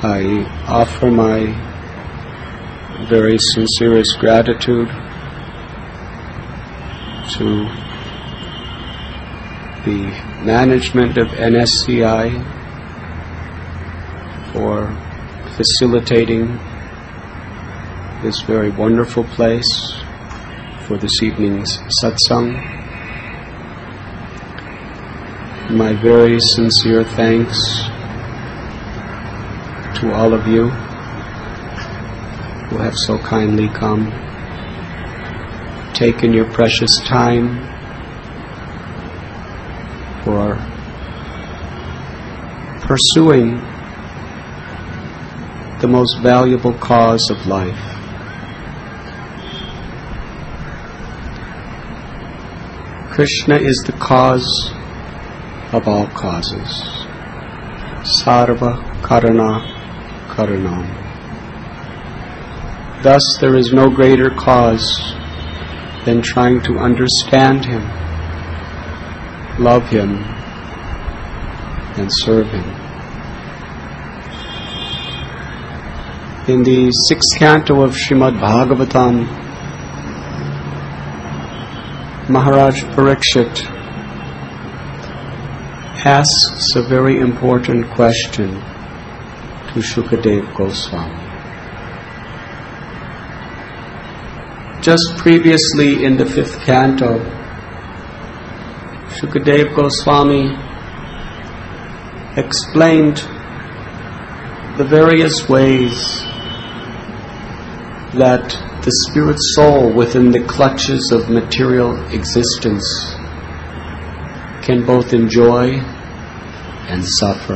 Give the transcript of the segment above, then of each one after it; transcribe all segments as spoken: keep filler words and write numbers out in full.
I offer my very sincerest gratitude to the management of N S C I for facilitating this very wonderful place for this evening's satsang. My very sincere thanks to all of you who have so kindly come, taken your precious time for pursuing the most valuable cause of life. Krishna is the cause of all causes. Sarva karana karanam. Thus there is no greater cause than trying to understand Him, love Him, and serve Him. In the sixth canto of Srimad Bhagavatam, Maharaj Parikshit asks a very important question to Shukadeva Goswami. Just previously in the fifth canto, Shukadeva Goswami explained the various ways that the spirit soul within the clutches of material existence can both enjoy and suffer.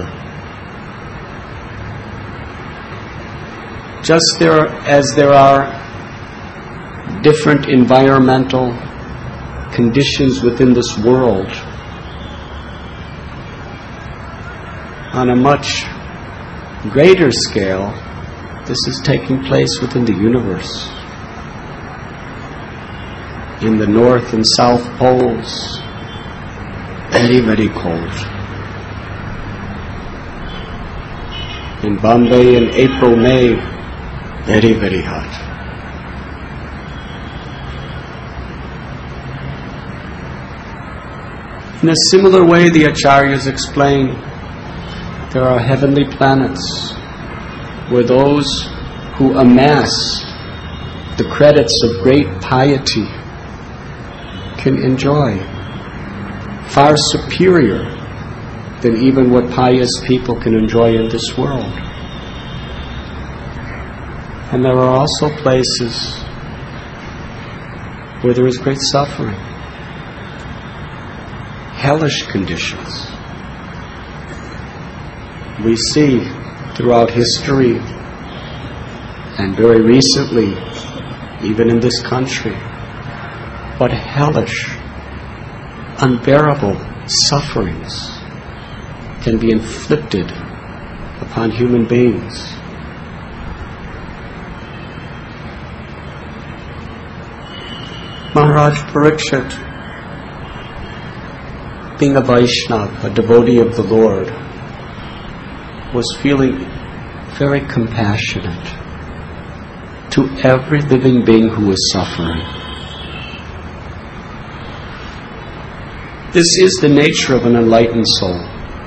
Just there as there are different environmental conditions within this world, on a much greater scale, this is taking place within the universe. In the north and south poles, very, very cold. In Bombay in April, May, very, very hot. In a similar way, the Acharyas explain there are heavenly planets where those who amass the credits of great piety can enjoy far superior than even what pious people can enjoy in this world. And there are also places where there is great suffering, hellish conditions. We see throughout history, and very recently, even in this country, what hellish, unbearable sufferings can be inflicted upon human beings. Maharaj Parikshit, being a Vaishnava, a devotee of the Lord, was feeling very compassionate to every living being who was suffering. This is the nature of an enlightened soul.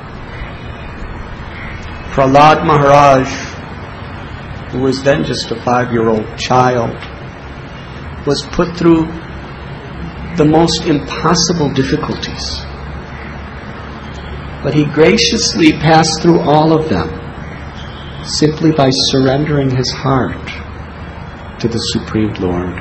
Prahlad Maharaj, who was then just a five-year-old child, was put through the most impossible difficulties. But he graciously passed through all of them simply by surrendering his heart to the Supreme Lord.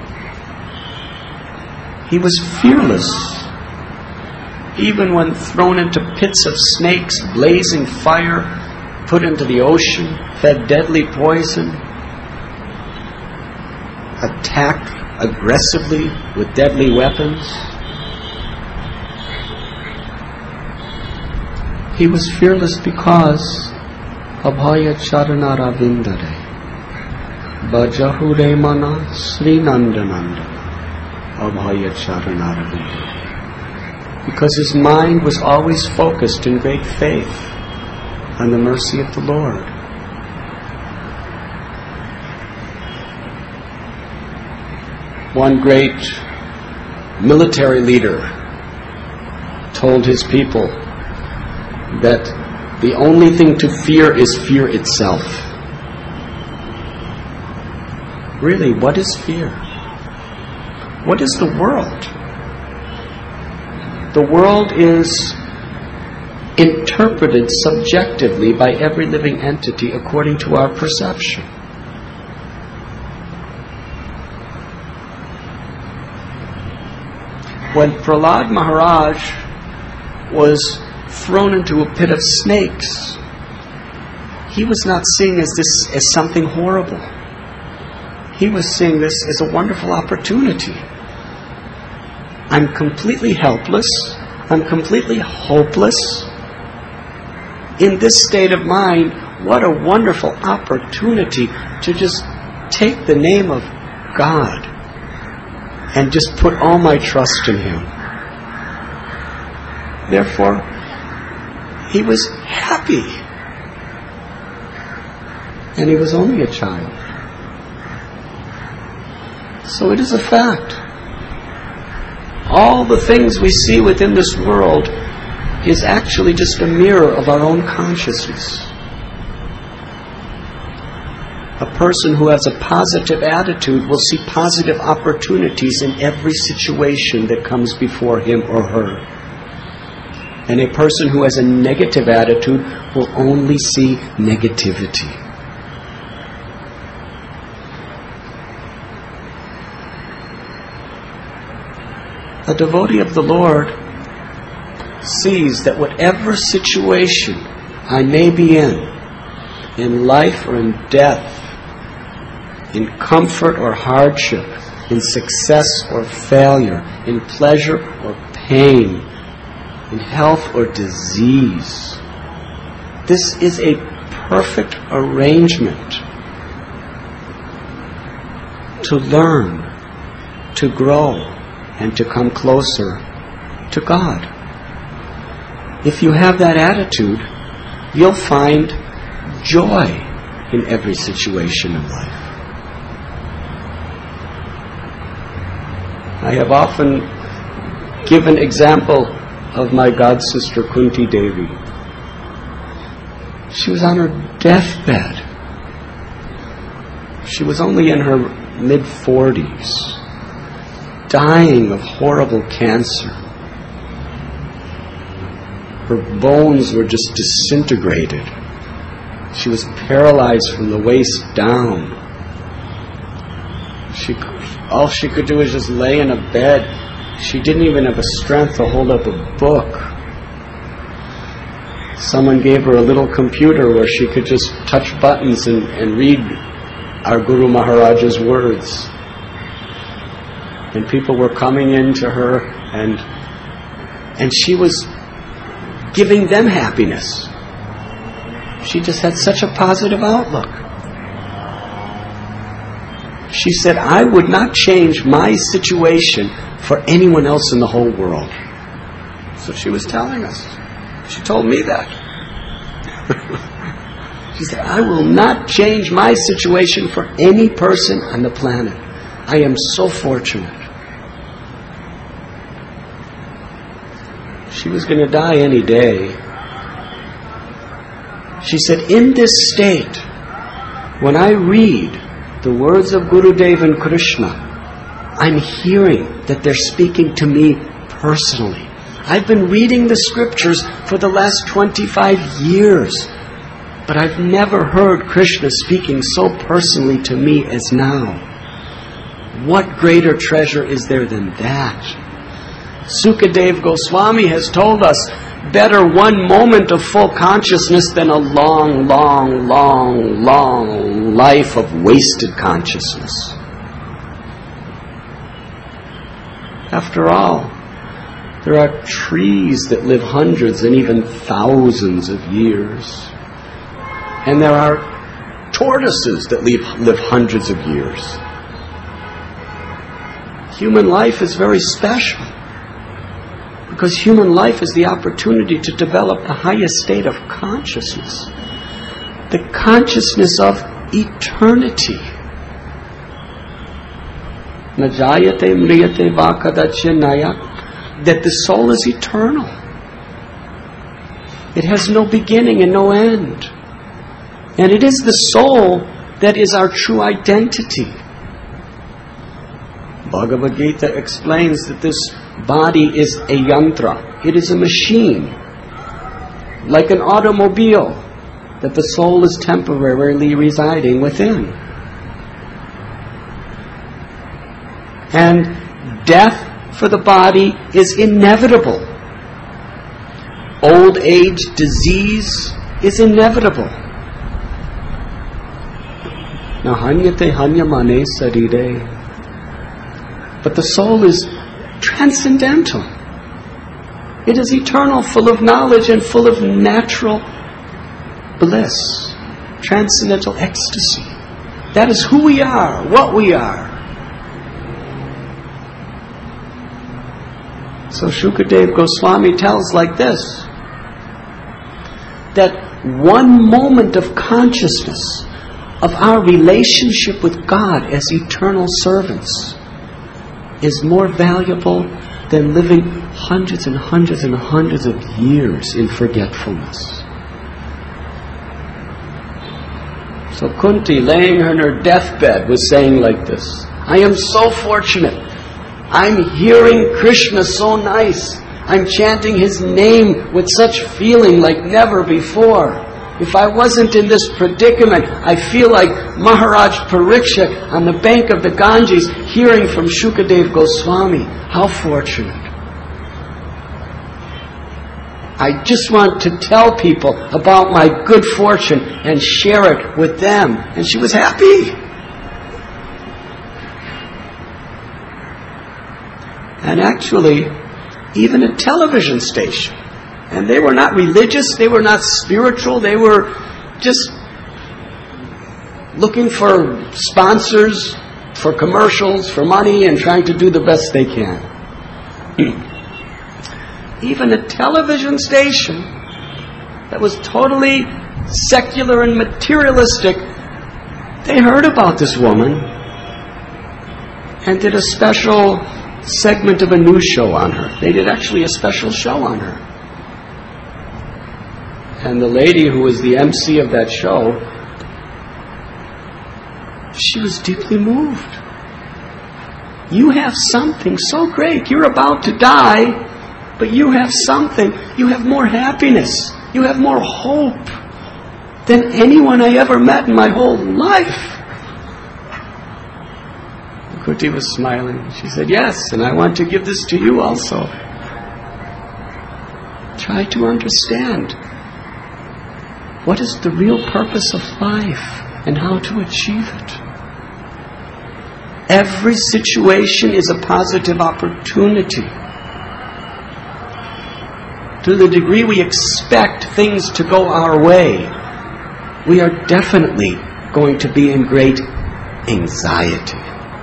He was fearless, even when thrown into pits of snakes, blazing fire, put into the ocean, fed deadly poison, attacked aggressively with deadly weapons. He was fearless because Abhaya Charana Ravindare Bajahure Mana Sri Nandananda Abhaya Charana Ravindare, because his mind was always focused in great faith on the mercy of the Lord. One great military leader told his people that the only thing to fear is fear itself. Really, what is fear? What is the world? The world is interpreted subjectively by every living entity according to our perception. When Prahlad Maharaj was thrown into a pit of snakes, he was not seeing as this as something horrible. He was seeing this as a wonderful opportunity. I'm completely helpless. I'm completely hopeless. In this state of mind, what a wonderful opportunity to just take the name of God and just put all my trust in Him. Therefore, he was happy. And he was only a child. So it is a fact. All the things we see within this world is actually just a mirror of our own consciousness. A person who has a positive attitude will see positive opportunities in every situation that comes before him or her. And a person who has a negative attitude will only see negativity. A devotee of the Lord sees that whatever situation I may be in, in life or in death, in comfort or hardship, in success or failure, in pleasure or pain, in health or disease, this is a perfect arrangement to learn, to grow, and to come closer to God. If you have that attitude, you'll find joy in every situation in life. I have often given example of my god sister Kunti Devi. She was on her deathbed. She was only in her mid-forties, dying of horrible cancer. Her bones were just disintegrated. She was paralyzed from the waist down. She, all she could do was just lay in a bed. She didn't even have the strength to hold up a book. Someone gave her a little computer where she could just touch buttons and, and read our Guru Maharaj's words. And people were coming in to her, and and she was giving them happiness. She just had such a positive outlook. She said, I would not change my situation for anyone else in the whole world. So she was telling us. She told me that. She said, I will not change my situation for any person on the planet. I am so fortunate. She was going to die any day. She said, in this state, when I read the words of Gurudev and Krishna, I'm hearing that they're speaking to me personally. I've been reading the scriptures for the last twenty-five years, but I've never heard Krishna speaking so personally to me as now. What greater treasure is there than that? Sukadev Goswami has told us, better one moment of full consciousness than a long, long, long, long life of wasted consciousness. After all, there are trees that live hundreds and even thousands of years. And there are tortoises that live, live hundreds of years. Human life is very special, because human life is the opportunity to develop the highest state of consciousness, the consciousness of eternity. Na jayate mriyate va kadachya naya, that the soul is eternal. It has no beginning and no end. And it is the soul that is our true identity. Bhagavad Gita explains that this body is a yantra. It is a machine, like an automobile, that the soul is temporarily residing within. And death for the body is inevitable. Old age, disease is inevitable. Na hanyate hanyamane sarire. But the soul is transcendental. It is eternal, full of knowledge and full of natural bliss, transcendental ecstasy. That is who we are, what we are. So Shukadeva Goswami tells like this, that one moment of consciousness of our relationship with God as eternal servants is more valuable than living hundreds and hundreds and hundreds of years in forgetfulness. So Kunti, laying on her deathbed, was saying like this, I am so fortunate. I'm hearing Krishna so nice. I'm chanting His name with such feeling like never before. If I wasn't in this predicament, I feel like Maharaj Parikshit on the bank of the Ganges hearing from Shukadeva Goswami. How fortunate. I just want to tell people about my good fortune and share it with them. And she was happy. And actually, even a television station, and they were not religious, they were not spiritual, they were just looking for sponsors, for commercials, for money, and trying to do the best they can. Even a television station that was totally secular and materialistic, they heard about this woman and did a special segment of a news show on her. They did actually a special show on her. And the lady who was the M C of that show, she was deeply moved. You have something so great. You're about to die, but you have something. You have more happiness. You have more hope than anyone I ever met in my whole life. Kuti was smiling. She said, yes, and I want to give this to you also. Try to understand what is the real purpose of life and how to achieve it. Every situation is a positive opportunity. To the degree we expect things to go our way, we are definitely going to be in great anxiety.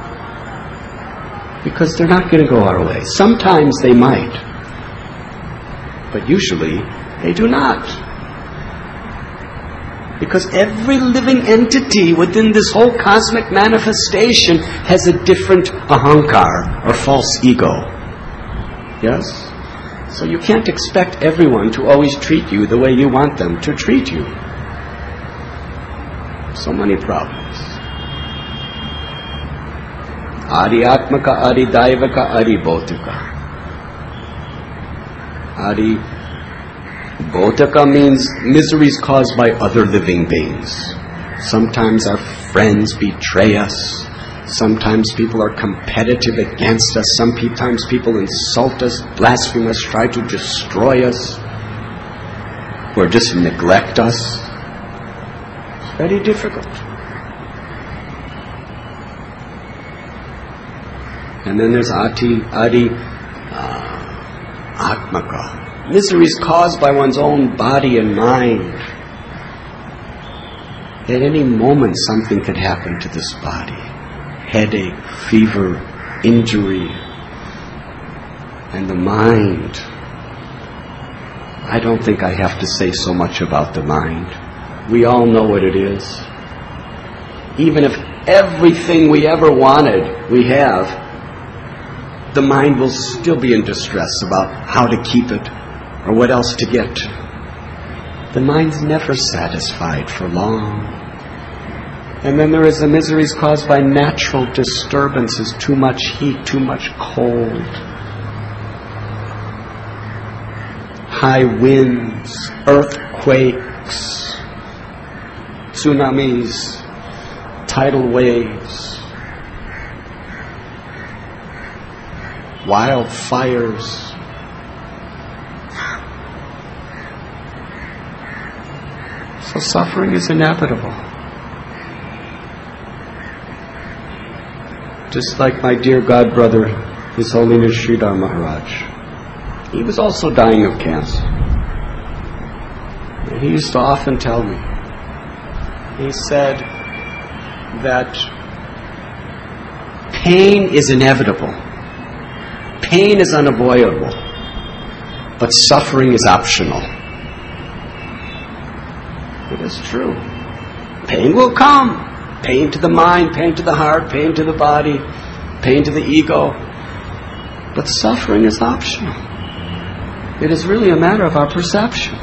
Because they're not going to go our way. Sometimes they might, but usually they do not. Because every living entity within this whole cosmic manifestation has a different ahankar, or false ego. Yes? So you can't expect everyone to always treat you the way you want them to treat you. So many problems. Adi Atmaka, Adi Daivaka, Adi Bhautika. Adi Bhautika means miseries caused by other living beings. Sometimes our friends betray us. Sometimes people are competitive against us. Sometimes people insult us, blaspheme us, try to destroy us, or just neglect us. Very difficult. And then there's Ati, Adi, uh, Atmaka. Miseries caused by one's own body and mind. At any moment something could happen to this body. Headache, fever, injury. And the mind. I don't think I have to say so much about the mind. We all know what it is. Even if everything we ever wanted we have, the mind will still be in distress about how to keep it or what else to get. The mind's never satisfied for long. And then there is the miseries caused by natural disturbances, too much heat, too much cold, high winds, earthquakes, tsunamis, tidal waves, wildfires. So suffering is inevitable. Just like my dear God brother, His Holiness Sridhar Maharaj. He was also dying of cancer. And he used to often tell me, he said that pain is inevitable. Pain is unavoidable. But suffering is optional. It is true. Pain will come. Pain to the mind, pain to the heart, pain to the body, pain to the ego. But suffering is optional. It is really a matter of our perception.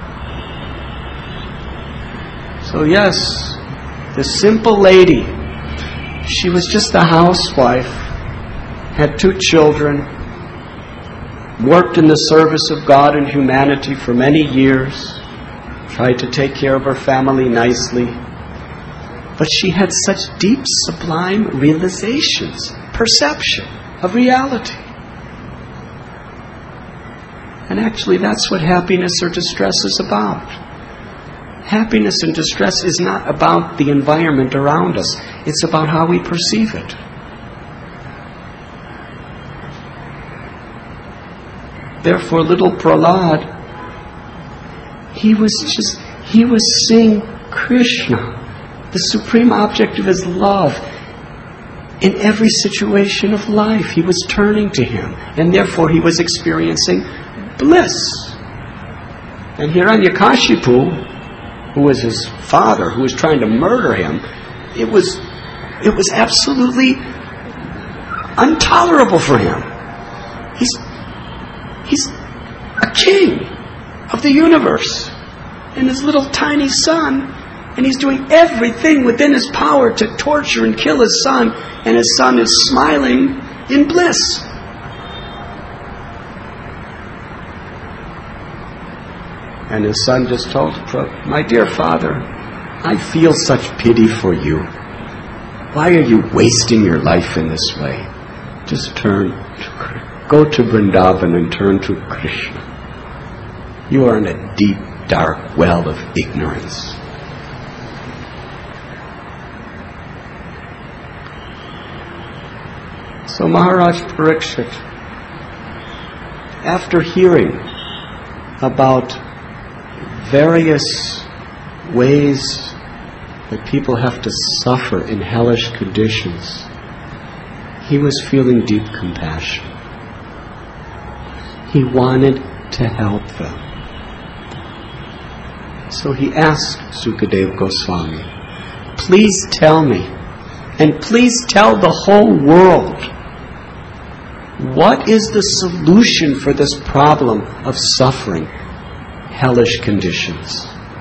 So yes, the simple lady, she was just a housewife, had two children, worked in the service of God and humanity for many years, tried to take care of her family nicely. But she had such deep, sublime realizations, perception of reality. And actually that's what happiness or distress is about. Happiness and distress is not about the environment around us. It's about how we perceive it. Therefore, little Prahlad, he was just, he was seeing Krishna, the supreme object of his love, in every situation of life. He was turning to him, and therefore he was experiencing bliss. And Hiranyakashipu, who was his father, who was trying to murder him, it was, it was absolutely intolerable for him. He's, he's a king of the universe, and his little tiny son, and he's doing everything within his power to torture and kill his son, and his son is smiling in bliss. And his son just told him, my dear father, I feel such pity for you. Why are you wasting your life in this way? Just turn, to, go to Vrindavan and turn to Krishna. You are in a deep, dark well of ignorance. So Maharaj Parikshit, after hearing about various ways that people have to suffer in hellish conditions, he was feeling deep compassion. He wanted to help them. So he asked Sukadeva Goswami, please tell me, and please tell the whole world, what is the solution for this problem of suffering, hellish conditions?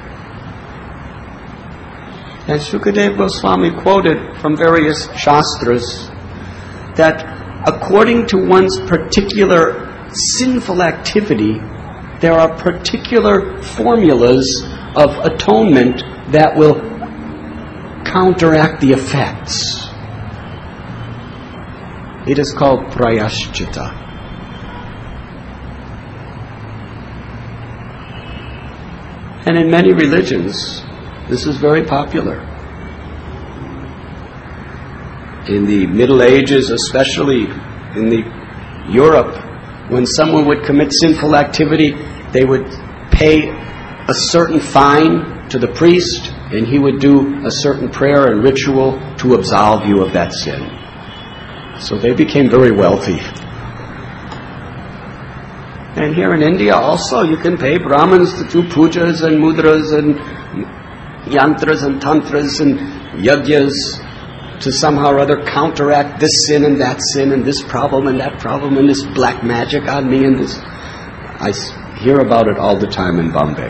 And Sukadeva Goswami quoted from various shastras that according to one's particular sinful activity, there are particular formulas of atonement that will counteract the effects. It is called prayashchita. And in many religions, this is very popular. In the Middle Ages, especially in the Europe, when someone would commit sinful activity, they would pay a certain fine to the priest, and he would do a certain prayer and ritual to absolve you of that sin. So they became very wealthy. And here in India also, you can pay Brahmins to do pujas and mudras and yantras and tantras and yagyas to somehow or other counteract this sin and that sin and this problem and that problem and this black magic on me and this. I hear about it all the time in Bombay.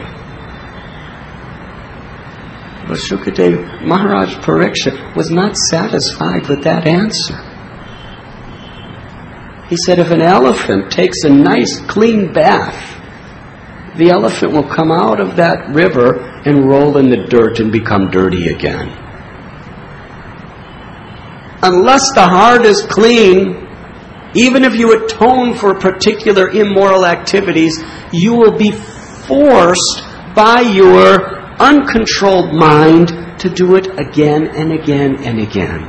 But Shukadev Maharaj Parikshit was not satisfied with that answer. He said, if an elephant takes a nice clean bath, the elephant will come out of that river and roll in the dirt and become dirty again. Unless the heart is clean, even if you atone for particular immoral activities, you will be forced by your uncontrolled mind to do it again and again and again.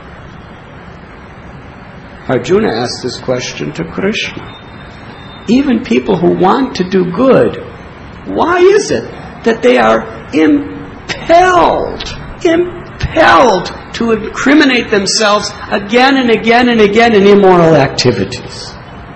Arjuna asked this question to Krishna. Even people who want to do good, why is it that they are impelled, impelled to incriminate themselves again and again and again in immoral activities?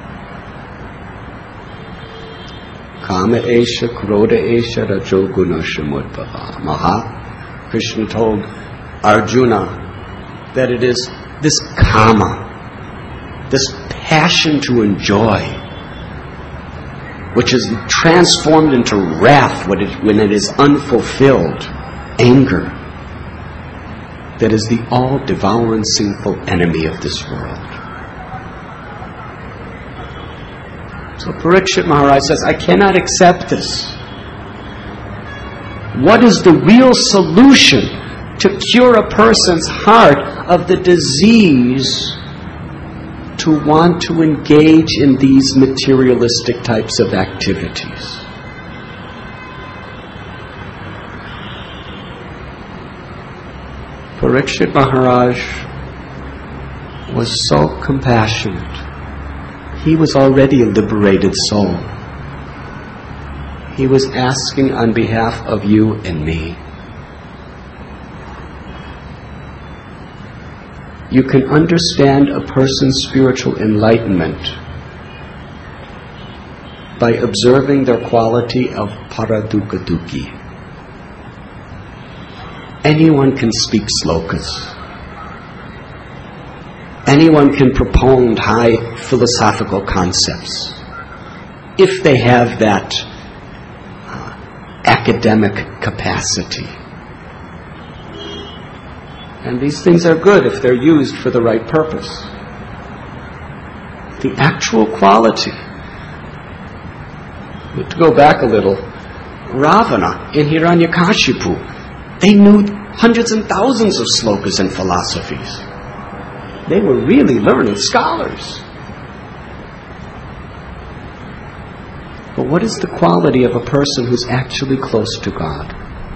Kama esha, krodha esha, rajo guna shamudbhava. Maha, Krishna told Arjuna that it is this kama, this passion to enjoy, which is transformed into wrath when it, when it is unfulfilled, anger, that is the all-devouring sinful enemy of this world. So Parikshit Maharaj says, I cannot accept this. What is the real solution to cure a person's heart of the disease to want to engage in these materialistic types of activities? Parikshit Maharaj was so compassionate. He was already a liberated soul. He was asking on behalf of you and me. You can understand a person's spiritual enlightenment by observing their quality of paradukadukhi. Anyone can speak slokas. Anyone can propound high philosophical concepts if they have that uh, academic capacity. And these things are good if they're used for the right purpose. The actual quality. To go back a little, Ravana in Hiranyakashipu, they knew hundreds and thousands of slokas and philosophies. They were really learned scholars. But what is the quality of a person who's actually close to God?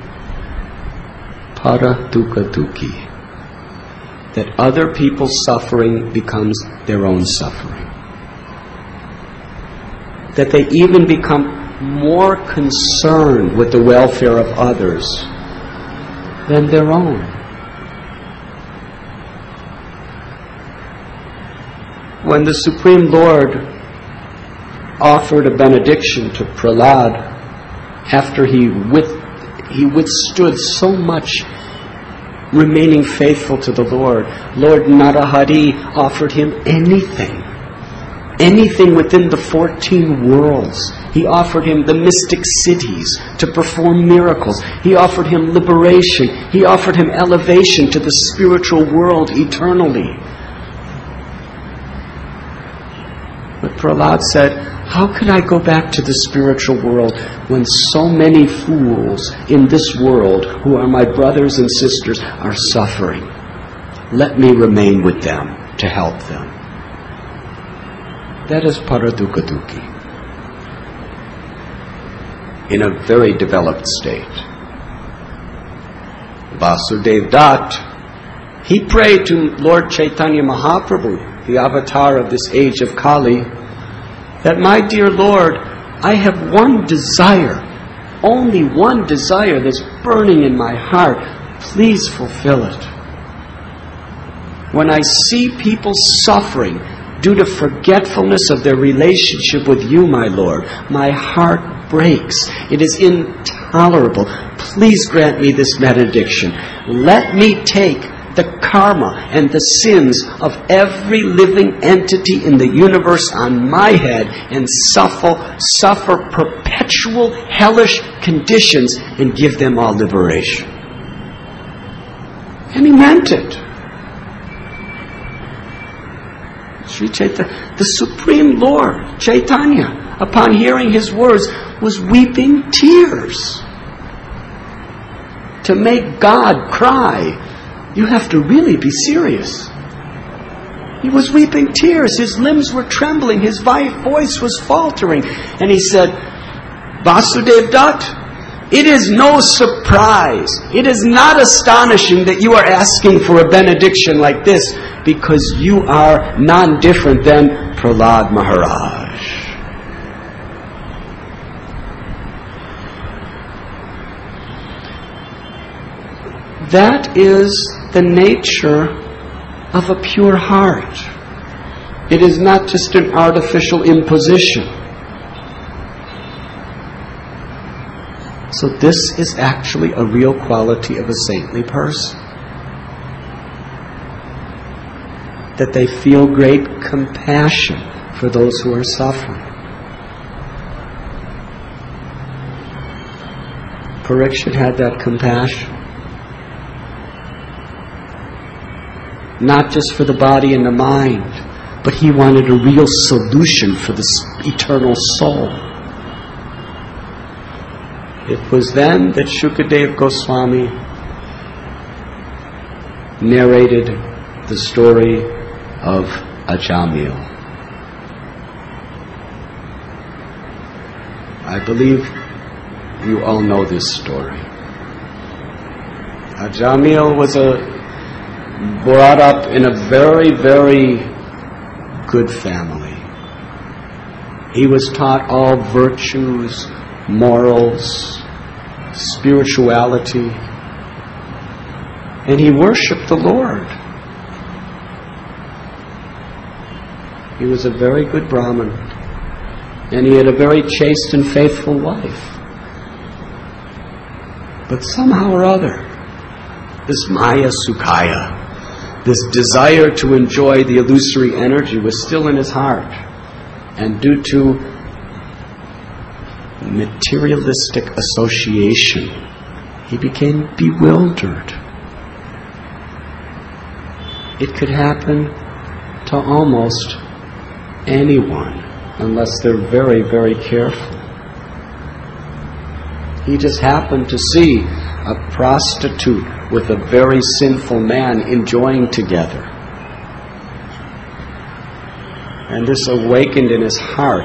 Para dukkha dukhi. That other people's suffering becomes their own suffering. That they even become more concerned with the welfare of others than their own. When the Supreme Lord offered a benediction to Prahlad after he with, he withstood so much remaining faithful to the Lord, Lord Narahari offered him anything. Anything within the fourteen worlds. He offered him the mystic cities to perform miracles. He offered him liberation. He offered him elevation to the spiritual world eternally. But Prahlad said, how can I go back to the spiritual world when so many fools in this world, who are my brothers and sisters, are suffering? Let me remain with them to help them. That is paradukadukhi. In a very developed state. Vasudev Dutt, he prayed to Lord Chaitanya Mahaprabhu, the avatar of this age of Kali, that my dear Lord, I have one desire, only one desire that's burning in my heart. Please fulfill it. When I see people suffering due to forgetfulness of their relationship with you, my Lord, my heart breaks. It is intolerable. Please grant me this benediction. Let me take the karma and the sins of every living entity in the universe on my head and suffer, suffer perpetual hellish conditions and give them all liberation. And he meant it. Sri Chaitanya, the Supreme Lord, Chaitanya, upon hearing his words, was weeping tears. To make God cry, you have to really be serious. He was weeping tears. His limbs were trembling. His voice was faltering. And he said, Vasudev Dutt, it is no surprise. It is not astonishing that you are asking for a benediction like this, because you are none different than Prahlad Maharaj. That is the nature of a pure heart. It is not just an artificial imposition. So this is actually a real quality of a saintly person. That they feel great compassion for those who are suffering. Parikshit had that compassion. Not just for the body and the mind, but he wanted a real solution for the eternal soul. It was then that Shukadev Goswami narrated the story of Ajamil. I believe you all know this story. Ajamil was a brought up in a very, very good family. He was taught all virtues, morals, spirituality, and he worshipped the Lord. He was a very good Brahmin, and he had a very chaste and faithful wife. But somehow or other, this Maya Sukhaya, this desire to enjoy the illusory energy, was still in his heart. And due to materialistic association, he became bewildered. It could happen to almost anyone, unless they're very, very careful. He just happened to see a prostitute with a very sinful man enjoying together. And this awakened in his heart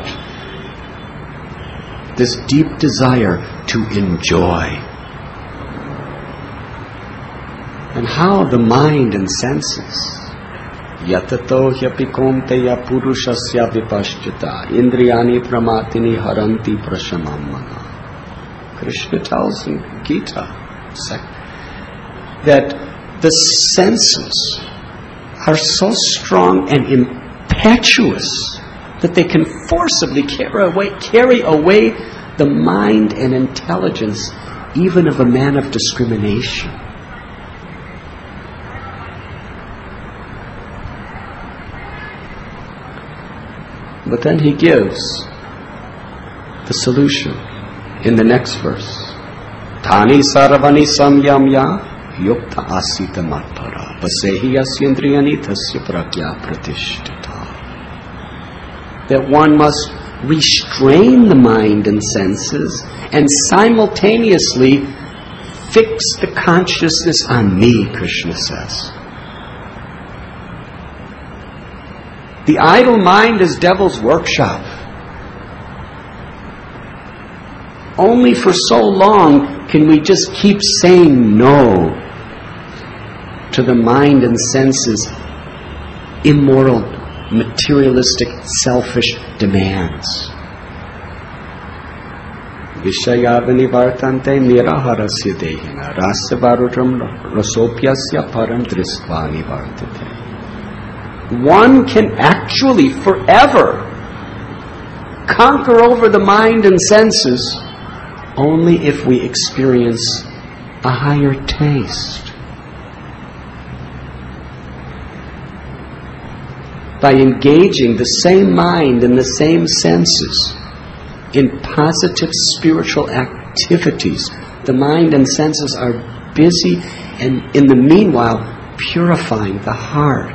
this deep desire to enjoy. And how the mind and senses, yatato hyapikonteya purushasya vipaschita indriyani pramatini haranti prashamam mana. Krishna tells in Gita that the senses are so strong and impetuous that they can forcibly carry away, carry away the mind and intelligence even of a man of discrimination. But then he gives the solution in the next verse. Thani sarvani samyamya yukta asita matpara vasehi asyendriyani tasya pragya pratishtita. That one must restrain the mind and senses and simultaneously fix the consciousness on me, Krishna says. The idle mind is devil's workshop. Only for so long can we just keep saying no to the mind and senses' immoral, materialistic, selfish demands. Vishayavani vartante niraharasya dehina rasya varutam rasopyasya param dristvani vartate. One can actually forever conquer over the mind and senses only if we experience a higher taste. by engaging the same mind and the same senses in positive spiritual activities. The mind and senses are busy and in the meanwhile purifying the heart.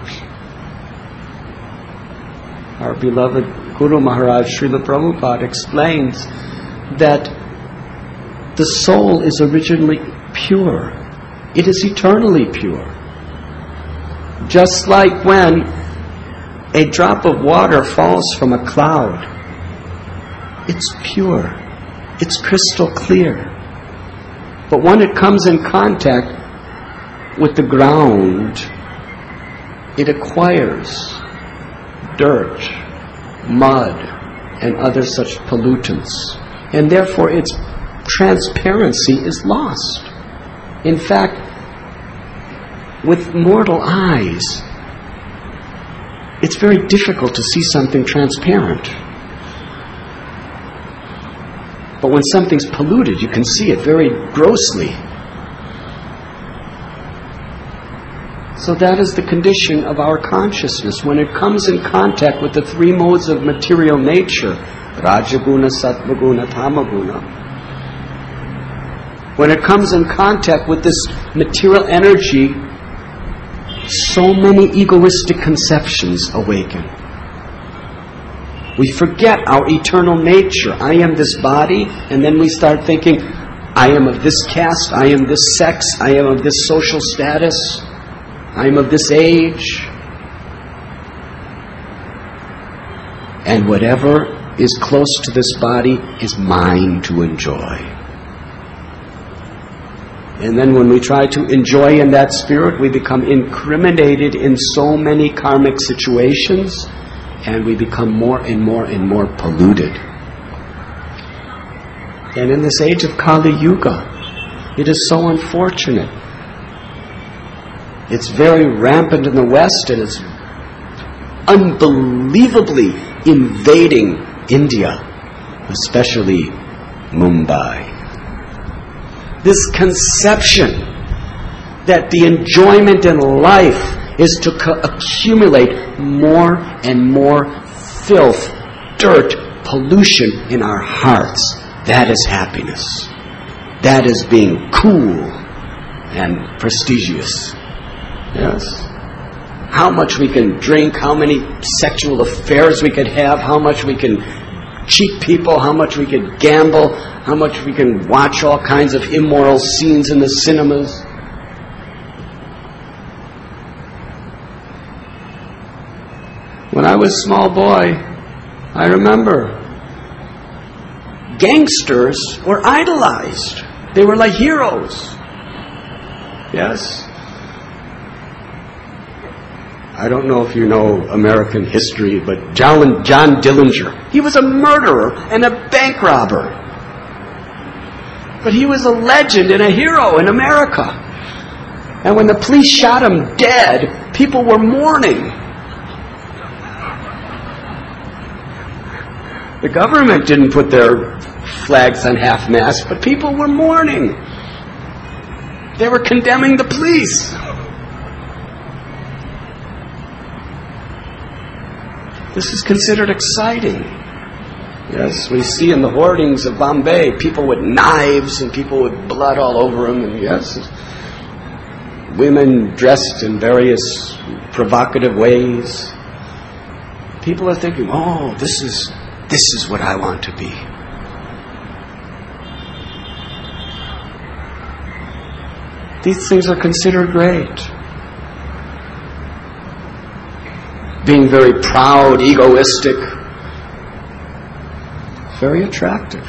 Our beloved Guru Maharaj Srila Prabhupada explains that the soul is originally pure. It is eternally pure. Just like when a drop of water falls from a cloud, it's pure. It's crystal clear. But when it comes in contact with the ground, it acquires dirt, mud, and other such pollutants. And therefore its transparency is lost. In fact, with mortal eyes, it's very difficult to see something transparent. But when something's polluted, you can see it very grossly. So that is the condition of our consciousness. When it comes in contact with the three modes of material nature, Rajaguna, Sattvaguna, Tamaguna, when it comes in contact with this material energy, so many egoistic conceptions awaken. We forget our eternal nature. I am this body, and then we start thinking, I am of this caste, I am this sex, I am of this social status, I am of this age. And whatever is close to this body is mine to enjoy. And then when we try to enjoy in that spirit, we become incriminated in so many karmic situations, and we become more and more and more polluted. And in this age of Kali Yuga, it is so unfortunate. It's very rampant in the West, and it's unbelievably invading India, especially Mumbai. This conception that the enjoyment in life is to co- accumulate more and more filth, dirt, pollution in our hearts. That is happiness. That is being cool and prestigious. Yes. How much we can drink, how many sexual affairs we could have, how much we can cheat people, how much we can gamble, how much we can watch all kinds of immoral scenes in the cinemas. When I was a small boy, I remember gangsters were idolized. They were like heroes. Yes? I don't know if you know American history, but John, John Dillinger, he was a murderer and a bank robber. But he was a legend and a hero in America. And when the police shot him dead, people were mourning. The government didn't put their flags on half-mast, but people were mourning. They were condemning the police. This is considered exciting. Yes, we see in the hoardings of Bombay people with knives and people with blood all over them, and yes, women dressed in various provocative ways. People are thinking, oh, this is this is what I want to be. These things are considered great. Being very proud, egoistic, very attractive.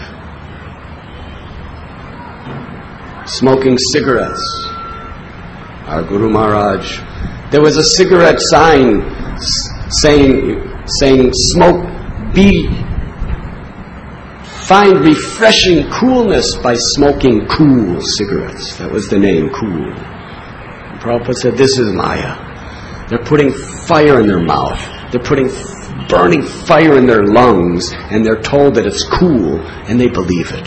Smoking cigarettes. Our Guru Maharaj, there was a cigarette sign saying, saying, smoke, be, find refreshing coolness by smoking cool cigarettes. That was the name, cool. And Prabhupada said, this is Maya. They're putting fire in their mouth. They're putting burning fire in their lungs, and they're told that it's cool, and they believe it.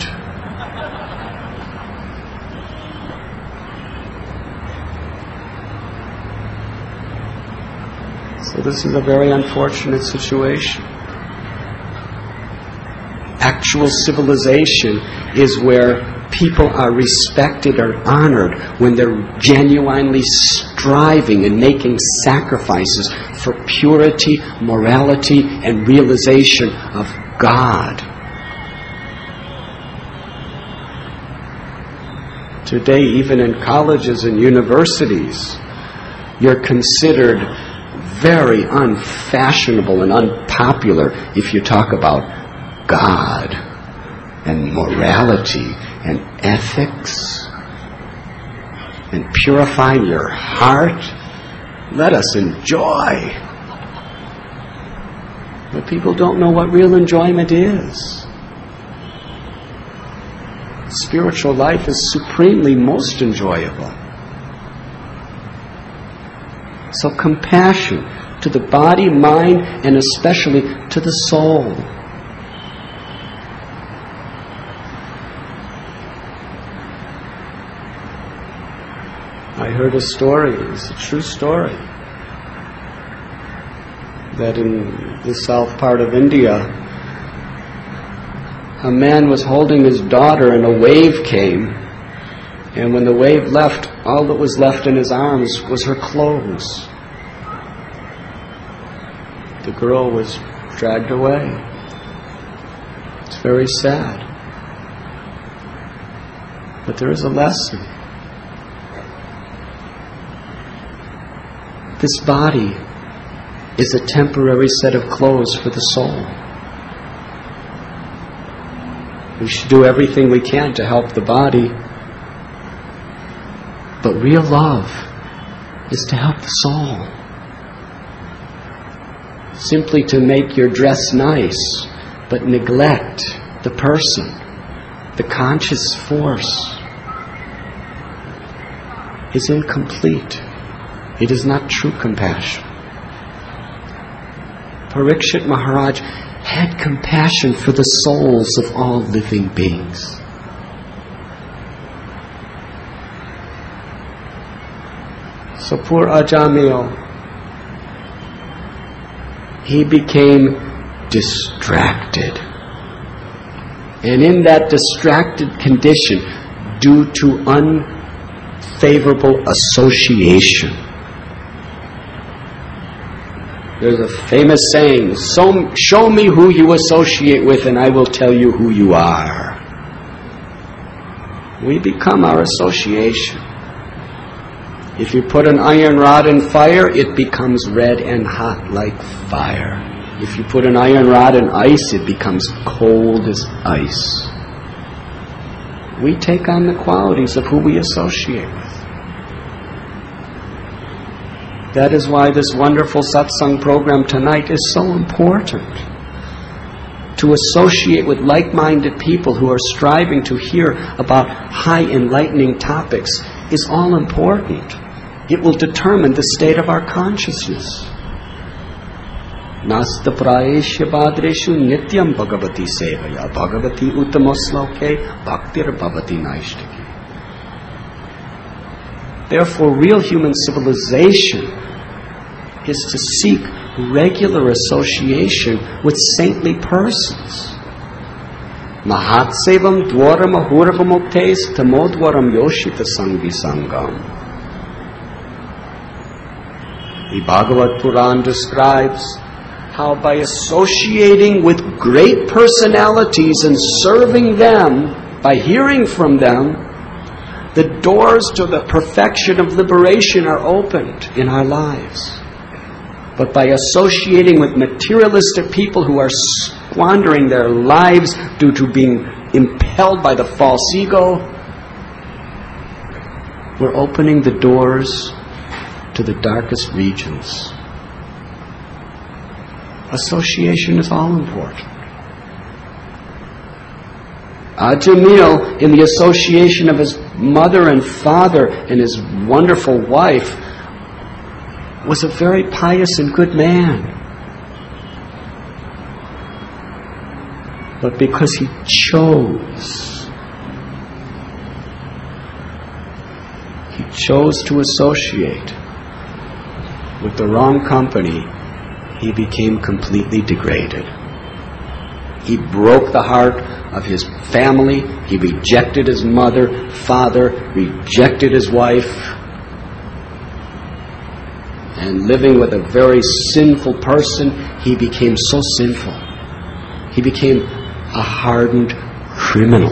So this is a very unfortunate situation. Actual civilization is where people are respected or honored when they're genuinely striving and making sacrifices for purity, morality, and realization of God. Today, even in colleges and universities, you're considered very unfashionable and unpopular if you talk about God and morality and ethics and purifying your heart. Let us enjoy. But people don't know what real enjoyment is. Spiritual life is supremely most enjoyable. So compassion to the body, mind, and especially to the soul. I heard a story, it's a true story, that in the south part of India, a man was holding his daughter and a wave came, and when the wave left, all that was left in his arms was her clothes. The girl was dragged away. It's very sad. But there is a lesson. This body is a temporary set of clothes for the soul. We should do everything we can to help the body. But real love is to help the soul. Simply to make your dress nice, but neglect the person, the conscious force, is incomplete. It is not true compassion. Parikshit Maharaj had compassion for the souls of all living beings. So poor Ajamil, he became distracted. And in that distracted condition, due to unfavorable association, there's a famous saying, so, show me who you associate with and I will tell you who you are. We become our association. If you put an iron rod in fire, it becomes red and hot like fire. If you put an iron rod in ice, it becomes cold as ice. We take on the qualities of who we associate with. That is why this wonderful satsang program tonight is so important. To associate with like-minded people who are striving to hear about high enlightening topics is all important. It will determine the state of our consciousness. Nasta prayesya badreshu nityam bhagavati sevaya bhagavati uttamasloke bhaktir bhavati naishtaki. Therefore, real human civilization is to seek regular association with saintly persons. Mahatsevam dwaram ahurvamuktes tamodwaram yoshita sangvi sangam. The Bhagavad Puran describes how by associating with great personalities and serving them, by hearing from them, the doors to the perfection of liberation are opened in our lives. But by associating with materialistic people who are squandering their lives due to being impelled by the false ego, we're opening the doors to the darkest regions. Association is all important. Ajamil, in the association of his mother and father and his wonderful wife, was a very pious and good man. But because he chose, he chose to associate with the wrong company, he became completely degraded. He broke the heart of his family. He rejected his mother, father, rejected his wife. And living with a very sinful person, he became so sinful. He became a hardened criminal.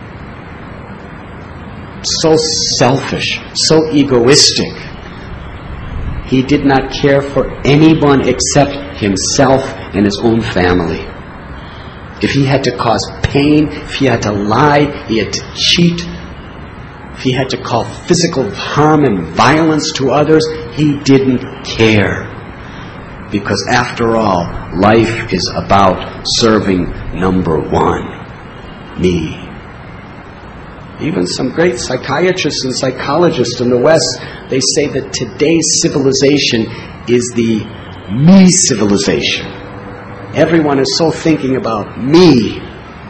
So selfish, so egoistic. He did not care for anyone except himself and his own family. If he had to cause pain, if he had to lie, he had to cheat, if he had to cause physical harm and violence to others, he didn't care. Because after all, life is about serving number one, me. Even some great psychiatrists and psychologists in the West, they say that today's civilization is the me civilization. Everyone is so thinking about me.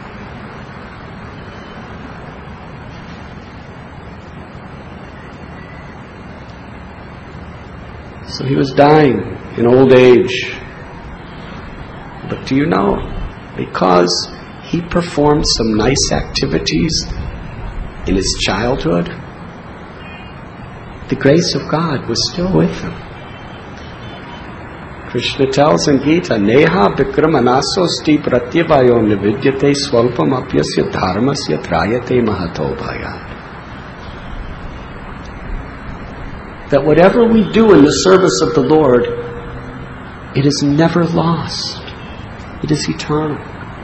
So he was dying in old age. But do you know, because he performed some nice activities in his childhood, the grace of God was still with him. Krishna tells in Gita, Neha Vikram Anasosti Pratyavayo Nividyate Swalpam Apyasya Dharmasya Trayate Mahatobhaya. That whatever we do in the service of the Lord, it is never lost. It is eternal.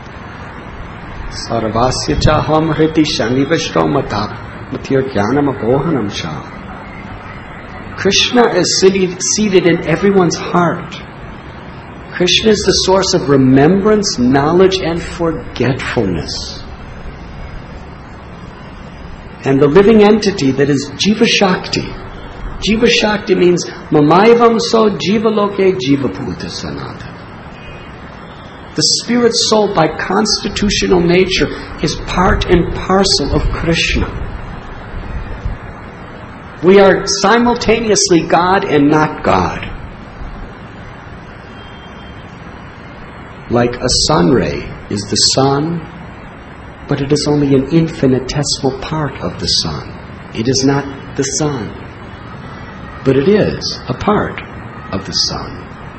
Sarvasya chaham hriti shanivashto mata matir jnanam abohanam sha. Krishna is seated in everyone's heart. Krishna is the source of remembrance, knowledge, and forgetfulness. And the living entity that is Jiva Shakti. Jiva Shakti means Mamaivam so Jiva Loke Jiva Bhuta Sanatana. The spirit soul by constitutional nature is part and parcel of Krishna. We are simultaneously God and not God. Like a sun ray is the sun, but it is only an infinitesimal part of the sun. It is not the sun, but it is a part of the sun.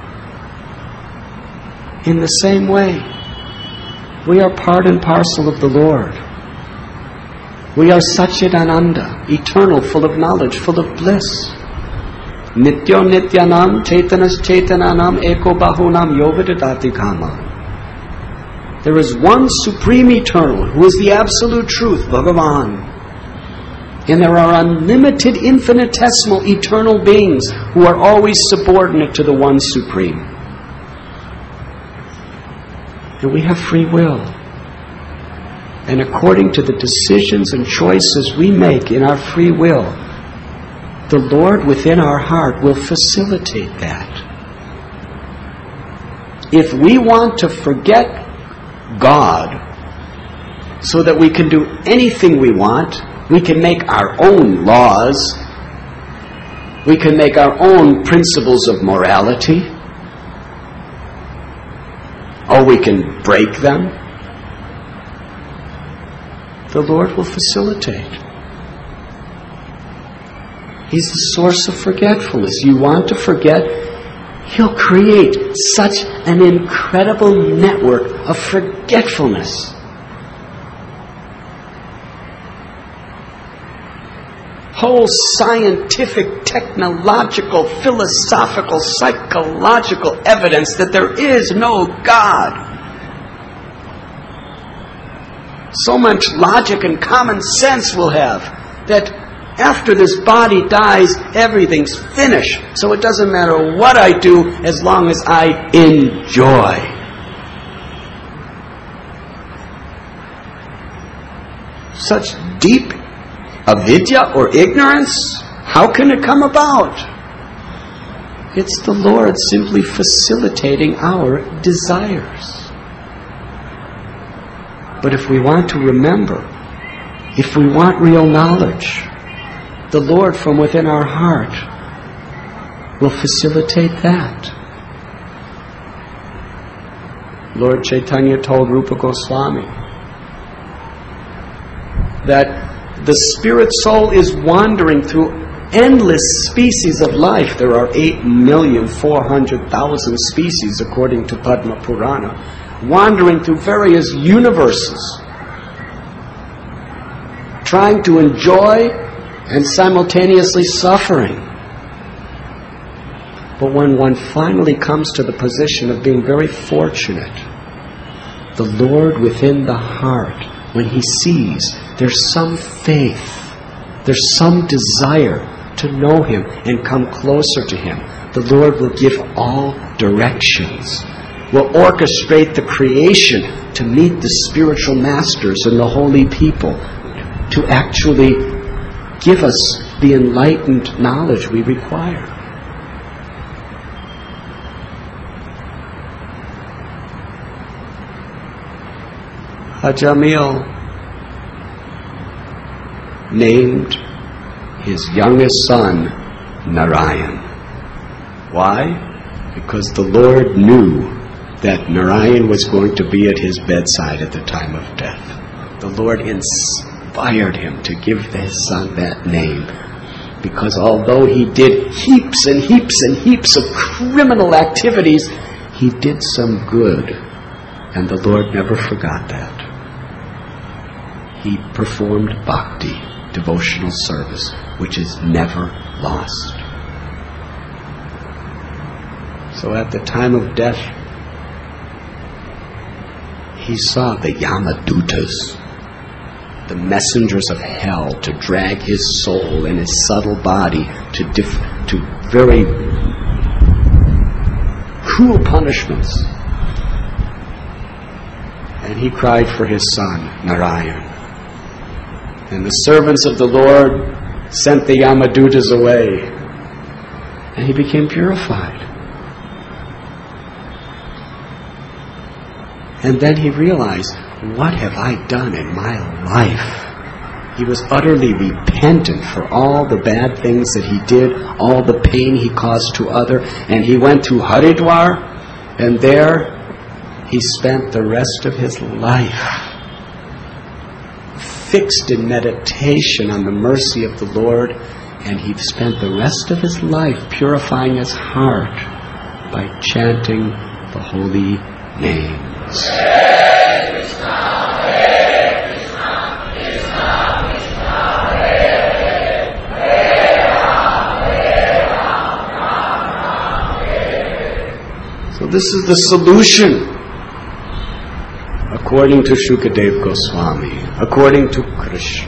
In the same way, we are part and parcel of the Lord. We are Satchidananda, eternal, full of knowledge, full of bliss. Nityo Nityanam Chaitanas Chaitananam Eko Bahunam Yovidadati Kama. There is one supreme eternal who is the absolute truth, Bhagavan. And there are unlimited, infinitesimal, eternal beings who are always subordinate to the one supreme. And we have free will. And according to the decisions and choices we make in our free will, the Lord within our heart will facilitate that. If we want to forget God so that we can do anything we want, we can make our own laws, we can make our own principles of morality, or we can break them, the Lord will facilitate. He's the source of forgetfulness. You want to forget? He'll create such an incredible network of forgetfulness. Whole scientific, technological, philosophical, psychological evidence that there is no God. So much logic and common sense we'll have that after this body dies, everything's finished. So it doesn't matter what I do as long as I enjoy. Such deep avidya or ignorance, how can it come about? It's the Lord simply facilitating our desires. But if we want to remember, if we want real knowledge, the Lord from within our heart will facilitate that. Lord Chaitanya told Rupa Goswami that the spirit soul is wandering through endless species of life. There are eight million four hundred thousand species according to Padma Purana, wandering through various universes, trying to enjoy and simultaneously suffering. But when one finally comes to the position of being very fortunate, the Lord within the heart, when He sees there's some faith, there's some desire to know Him and come closer to Him, the Lord will give all directions, will orchestrate the creation to meet the spiritual masters and the holy people, to actually give us the enlightened knowledge we require. Ajamil named his youngest son Narayan. Why? Because the Lord knew that Narayan was going to be at his bedside at the time of death. The Lord inspired him to give his son that name, because although he did heaps and heaps and heaps of criminal activities, he did some good, and the Lord never forgot that. He performed bhakti, devotional service, which is never lost. So at the time of death, he saw the Yamadutas, the messengers of hell, to drag his soul and his subtle body to, diff- to very cruel punishments. And he cried for his son, Narayan. And the servants of the Lord sent the Yamadutas away, and he became purified. And then he realized, what have I done in my life? He was utterly repentant for all the bad things that he did, all the pain he caused to others, and he went to Haridwar, and there he spent the rest of his life fixed in meditation on the mercy of the Lord, and he spent the rest of his life purifying his heart by chanting the holy names. So this is the solution, according to Shukadev Goswami, according to Krishna.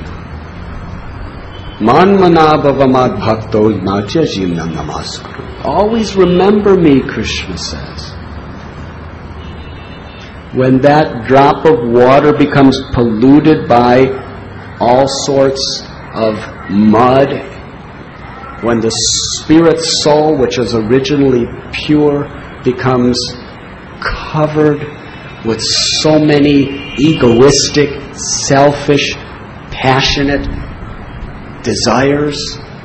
Man manabhavamad bhakto matya jimnam namaskuru. Always remember me, Krishna says. When that drop of water becomes polluted by all sorts of mud, when the spirit soul, which is originally pure, becomes covered with so many egoistic, selfish, passionate desires,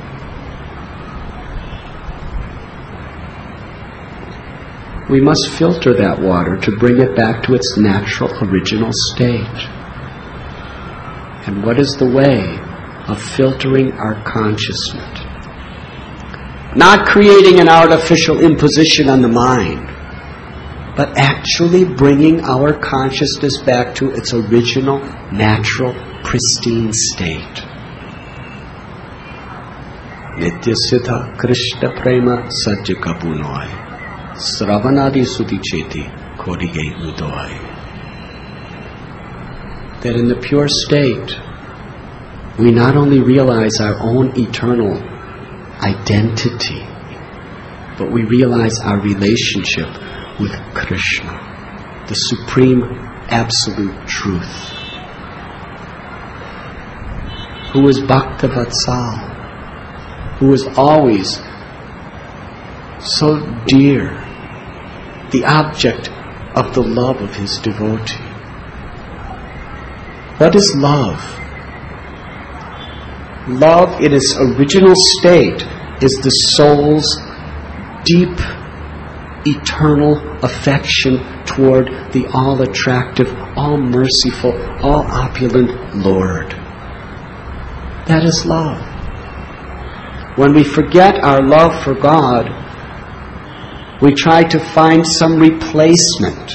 we must filter that water to bring it back to its natural, original state. And what is the way of filtering our consciousness? Not creating an artificial imposition on the mind, but actually bringing our consciousness back to its original, natural, pristine state. Nitya Siddha Krishna Prema Sajja Kapunoi Sravanadi Sudhi Cheti Kodige Udoi. That in the pure state, we not only realize our own eternal identity, but we realize our relationship with Krishna, the supreme absolute truth, who is Bhaktavatsal, who is always so dear, the object of the love of his devotee. What is love? Love in its original state is the soul's deep eternal affection toward the all-attractive, all-merciful, all-opulent Lord. That is love. When we forget our love for God, we try to find some replacement.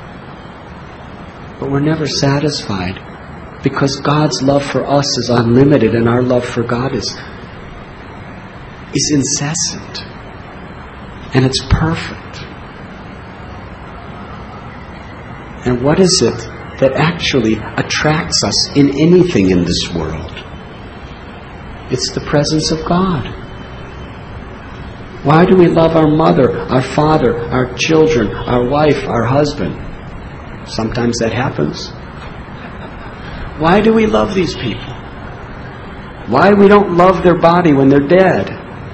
But we're never satisfied, because God's love for us is unlimited and our love for God is, is incessant. And it's perfect. And what is it that actually attracts us in anything in this world? It's the presence of God. Why do we love our mother, our father, our children, our wife, our husband? Sometimes that happens. Why do we love these people? Why we don't love their body when they're dead?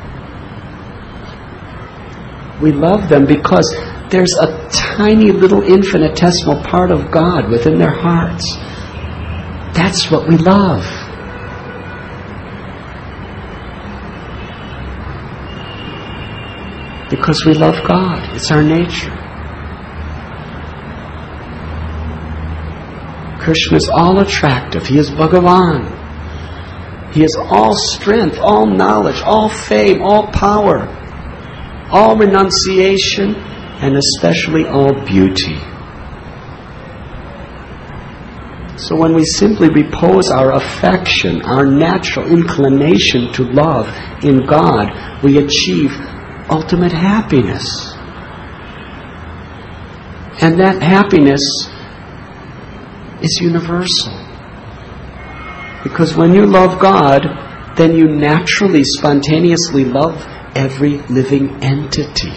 We love them because there's a tiny little infinitesimal part of God within their hearts. That's what we love. Because we love God. It's our nature. Krishna is all attractive. He is Bhagavan. He is all strength, all knowledge, all fame, all power, all renunciation, and especially all beauty. So when we simply repose our affection, our natural inclination to love in God, we achieve ultimate happiness. And that happiness is universal. Because when you love God, then you naturally, spontaneously love every living entity.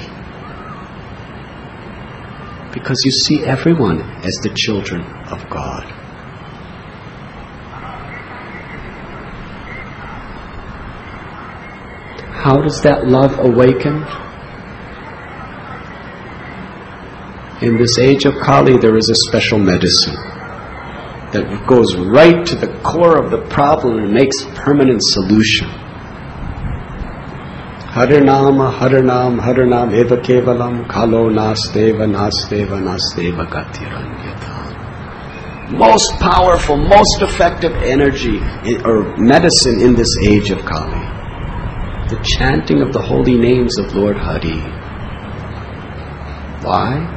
Because you see everyone as the children of God. How does that love awaken? In this age of Kali, there is a special medicine that goes right to the core of the problem and makes permanent solution. Harinama, Harinam, Harinam, Eva Kevalam, Kalo Nasteva, Nasteva, Nasteva Gatiranyata. Most powerful, most effective energy in, or medicine in this age of Kali. The chanting of the holy names of Lord Hari. Why?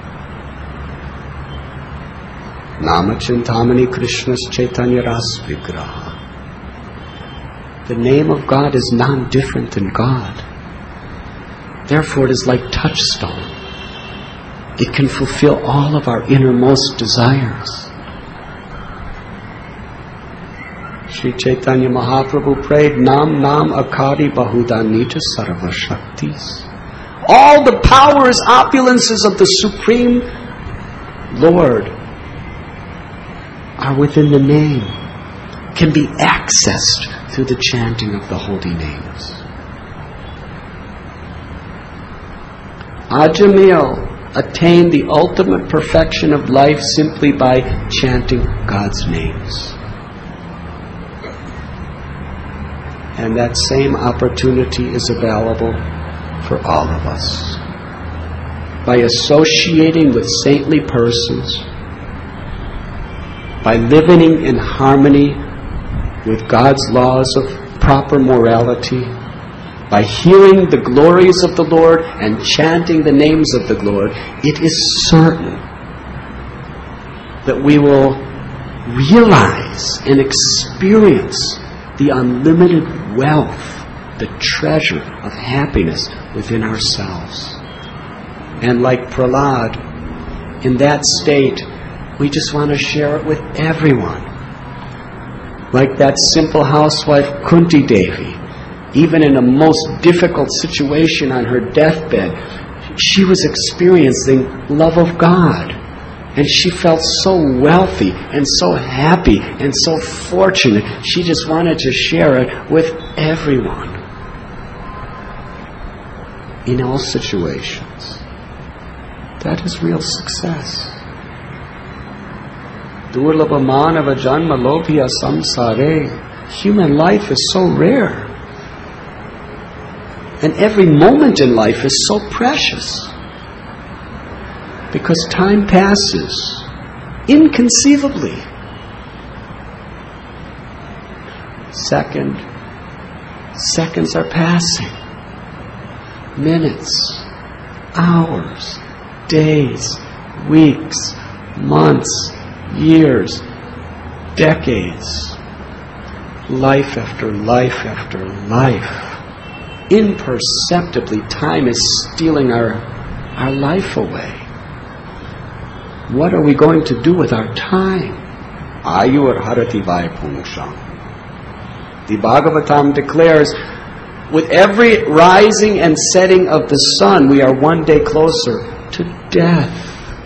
Nama Chintamani Krishna's Chaitanya Ras Vigraha. The name of God is non-different than God. Therefore it is like touchstone. It can fulfill all of our innermost desires. Sri Chaitanya Mahaprabhu prayed, Nam Nam Akari Bahudanita Sarva Shaktis. All the powers, opulences of the Supreme Lord are within the name, can be accessed through the chanting of the holy names. Ajamil attained the ultimate perfection of life simply by chanting God's names. And that same opportunity is available for all of us. By associating with saintly persons, by living in harmony with God's laws of proper morality, by hearing the glories of the Lord and chanting the names of the Lord, it is certain that we will realize and experience the unlimited wealth, the treasure of happiness within ourselves. And like Prahlad, in that state, we just want to share it with everyone. Like that simple housewife Kunti Devi, even in a most difficult situation on her deathbed, she was experiencing love of God. And she felt so wealthy and so happy and so fortunate. She just wanted to share it with everyone. In all situations. That is real success. Durlabha manava janma lobhya samsare. Human life is so rare. And every moment in life is so precious. Because time passes inconceivably. Second, seconds are passing. Minutes, hours, days, weeks, months, years, decades. Life after life after life. Imperceptibly, time is stealing our, our life away. What are we going to do with our time? Ayur harati vaipungsham. The Bhagavatam declares, with every rising and setting of the sun, we are one day closer to death.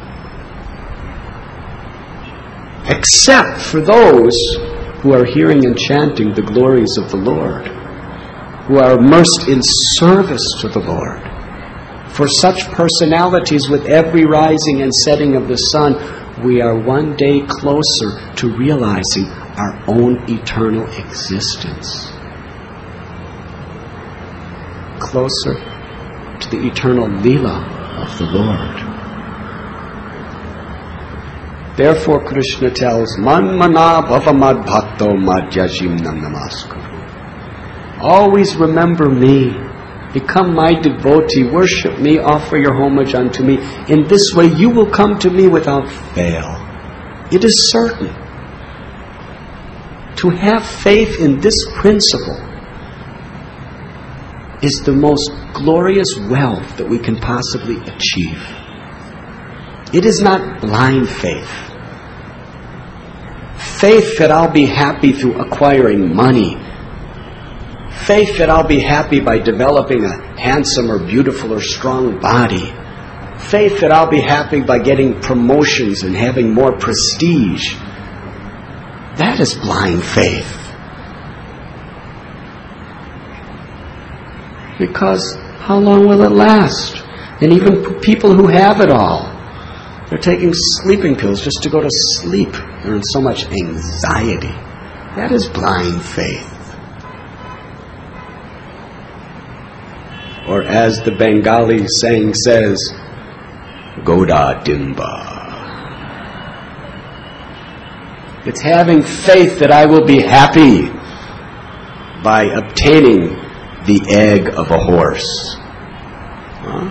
Except for those who are hearing and chanting the glories of the Lord, who are immersed in service to the Lord. For such personalities, with every rising and setting of the sun, we are one day closer to realizing our own eternal existence. Closer to the eternal Leela of the Lord. Therefore Krishna tells, Man mana bhavamad bhakto madhyajim nam namaskuru. Always remember me. Become my devotee. Worship me. Offer your homage unto me. In this way you will come to me without fail. It is certain. To have faith in this principle is the most glorious wealth that we can possibly achieve. It is not blind faith. Faith that I'll be happy through acquiring money. Faith that I'll be happy by developing a handsome or beautiful or strong body. Faith that I'll be happy by getting promotions and having more prestige. That is blind faith. Because how long will it last? And even people who have it all, they're taking sleeping pills just to go to sleep. They're in so much anxiety. That is blind faith. Or as the Bengali saying says, Goda Dimba. It's having faith that I will be happy by obtaining the egg of a horse. Huh?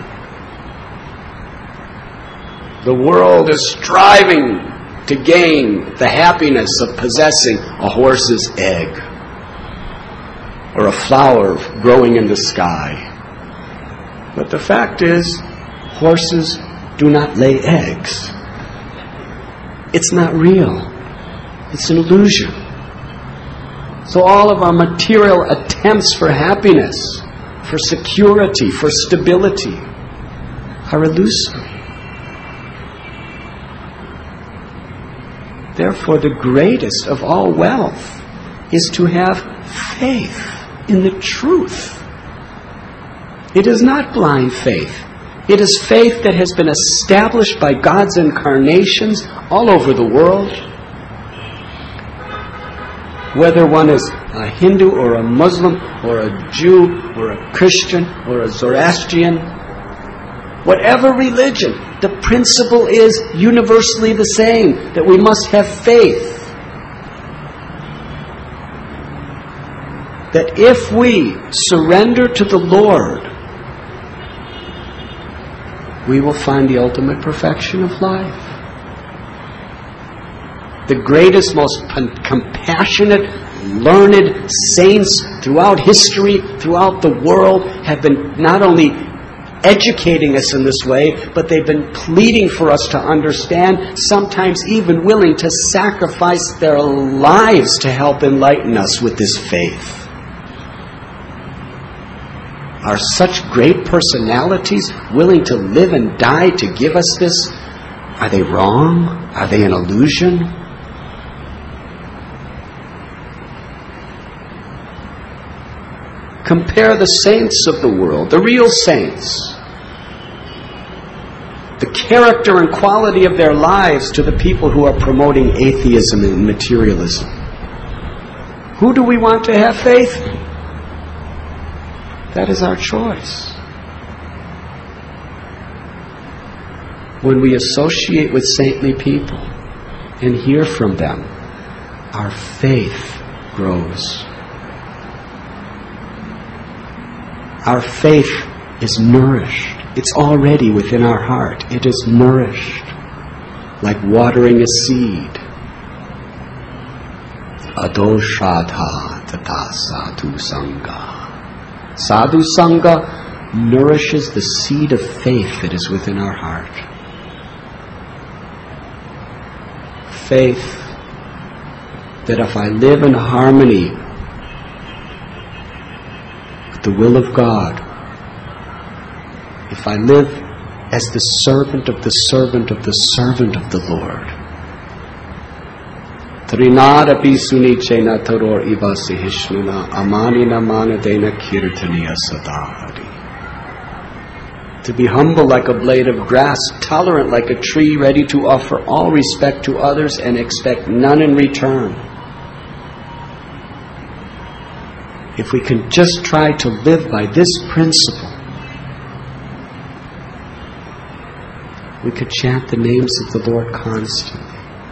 The world is striving to gain the happiness of possessing a horse's egg or a flower growing in the sky. But the fact is, horses do not lay eggs. It's not real. It's an illusion. So all of our material attempts for happiness, for security, for stability, are illusory. Therefore, the greatest of all wealth is to have faith in the truth. It is not blind faith. It is faith that has been established by God's incarnations all over the world. Whether one is a Hindu or a Muslim or a Jew or a Christian or a Zoroastrian, whatever religion, the principle is universally the same, that we must have faith. That if we surrender to the Lord, we will find the ultimate perfection of life. The greatest, most compassionate, learned saints throughout history, throughout the world, have been not only educating us in this way, but they've been pleading for us to understand, sometimes even willing to sacrifice their lives to help enlighten us with this faith. Are such great personalities willing to live and die to give us this? Are they wrong? Are they an illusion? Compare the saints of the world, the real saints, the character and quality of their lives to the people who are promoting atheism and materialism. Who do we want to have faith in? That is our choice. when we associate with saintly people and hear from them, our faith grows. Our faith is nourished. It's already within our heart. It is nourished like watering a seed. Ado Shraddha Tata Sadhu Sangha. Sadhu Sangha nourishes the seed of faith that is within our heart. Faith that if I live in harmony with the will of God, if I live as the servant of the servant of the servant of the Lord, Trinadapi sunichena taror iva sihishnuna amanina manadena kirtaniya sadahari. To be humble like a blade of grass, tolerant like a tree, ready to offer all respect to others and expect none in return. If we can just try to live by this principle, we could chant the names of the Lord constantly.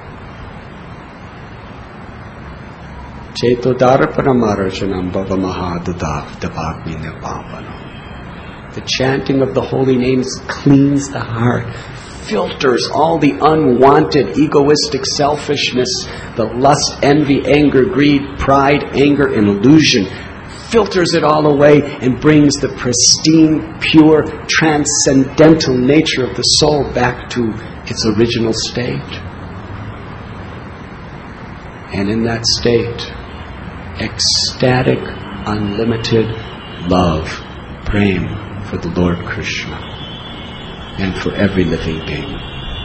Cheto Dharapanamarachanam Bhava Mahadadav Dabhagni Nirvapanam. The chanting of the holy names cleans the heart, filters all the unwanted, egoistic selfishness, the lust, envy, anger, greed, pride, anger, and illusion. Filters it all away and brings the pristine, pure, transcendental nature of the soul back to its original state. And in that state, ecstatic, unlimited love, prema for the Lord Krishna and for every living being.